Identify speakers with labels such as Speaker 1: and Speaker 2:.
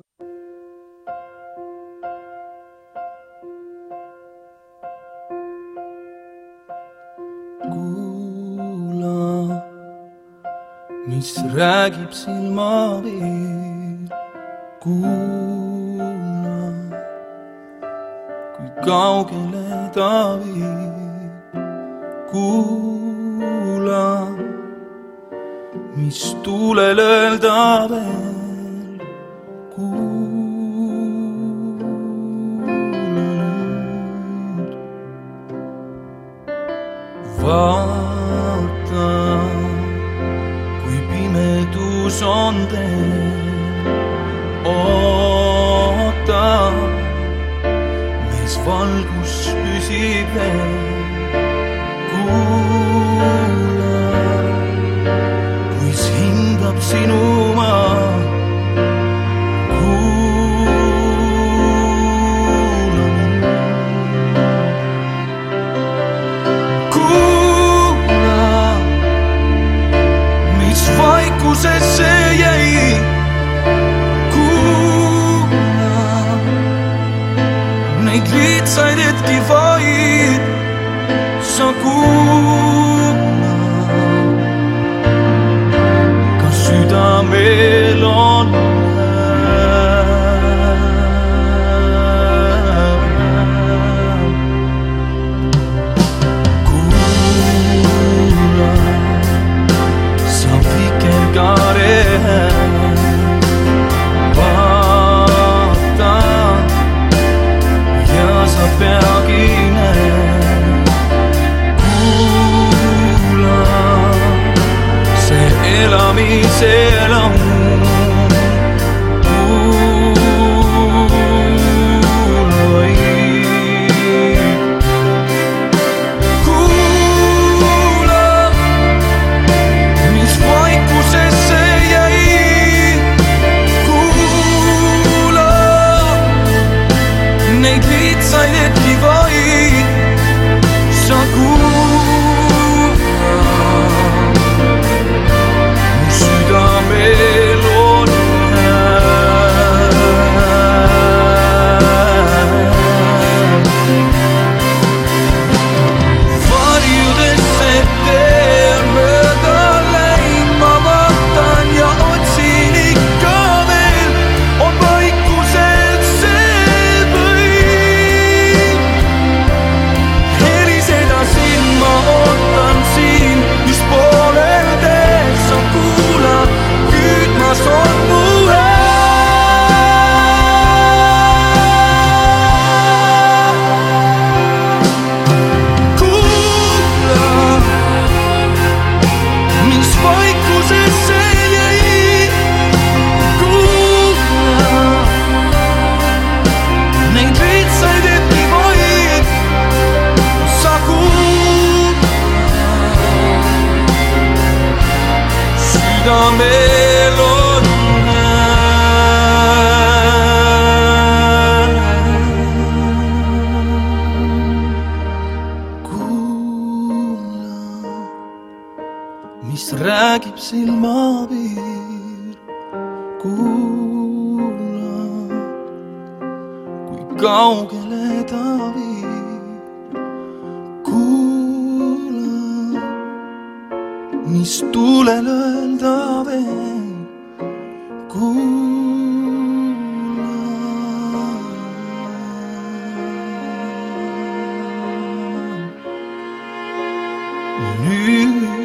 Speaker 1: Kuula, mis räägib silmapiir. Kuula, kui kaugele ta viib. Kuula, mis tuulel öelda veel. Kuula nüüd. Vaata, kui pimedus on teel. Oota, meis valgus püsib veel. Kuula, kuis hingab sinu maa. Kuula mind. Kuula, mis vaikusesse jäi. Kuula neid lihtsaid hetki vaid. Sa kuula, kas südamel on kuula, sa vikerkaare vaata ja sa peagi näed. Elamise elamu. Kuula, mis vaikusesse jäi. Kuula neid lihtsaid hetki vaid. Sa südamel on varjudesse teen mööda läin. Ma vaatan ja otsin ikka veel. On vaikuselt see võim. Heliseda siin ma ootan siin, mis poolel teed sa kuula. Küüdmas on mu kuula, mis vaikusesse jäi. Kuula neid lihtsaid hetki vaid. Sa kuula südamel on. Kuula, mis räägib silmapiir. Kuula, kui kaugele ta viib. Kuula, mis tuulel öelda veel. Kuula nüüd.